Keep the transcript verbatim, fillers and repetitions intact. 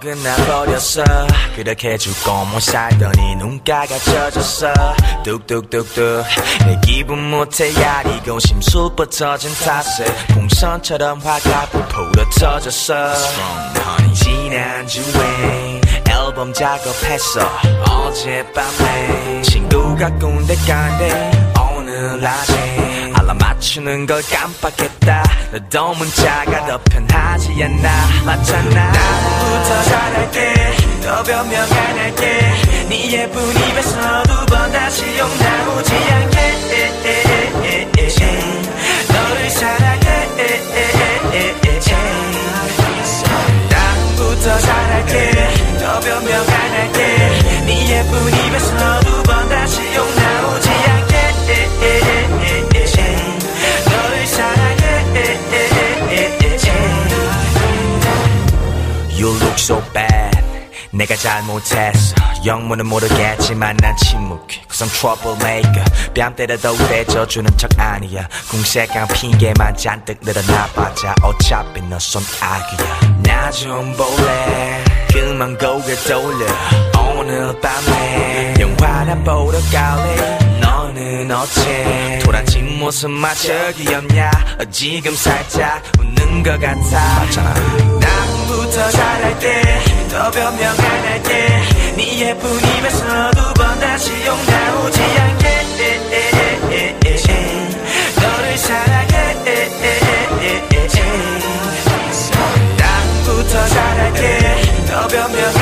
끝나버렸어. 그렇게 죽고 못 살더니 눈가가 젖었어. 뚝뚝뚝뚝 내 기분 못해 야리고 심술 뻗어진 탓에 풍선처럼 화가 불풀어 터졌어. 지난주에 앨범 작업했어. 어젯밤에 친구가 군대 간대. 오늘 아침 알람 맞추는 걸 깜빡했다. 너도 문자가 더 편하지 않나. 맞잖아. 나부터 잘할게. 더 변명 안 할게. 네 예쁜 입에서 두 번 다시 욕 나오지 않게. 너를 사랑해. 나부터 잘할게. 더 변명 안 할게. 네 예쁜 입에서 두 번 다시 욕 나오지 않게. 너를 사랑해. You look so bad. 내가 잘못했어. 영문은 모르겠지만 난 침묵해. Cause I'm troublemaker. 뺨 때려도 대져주는 척 아니야. 궁색한 핑계만 잔뜩 늘어나봤자 어차피 너 손아귀야. 나 좀 볼래. 그만 고개 돌려. 오늘 밤에 영화나 보러 갈래. 너는 어째 돌아진 모습마저 귀엽냐. 지금 살짝 웃는 것 같아. 맞잖아. 나부터 잘할게. 더 변명 안 할게. 네 예쁜 입에서 두 번 다시 욕 나오지 않게. 너를 사랑해. 나부터 잘할게. 더 변명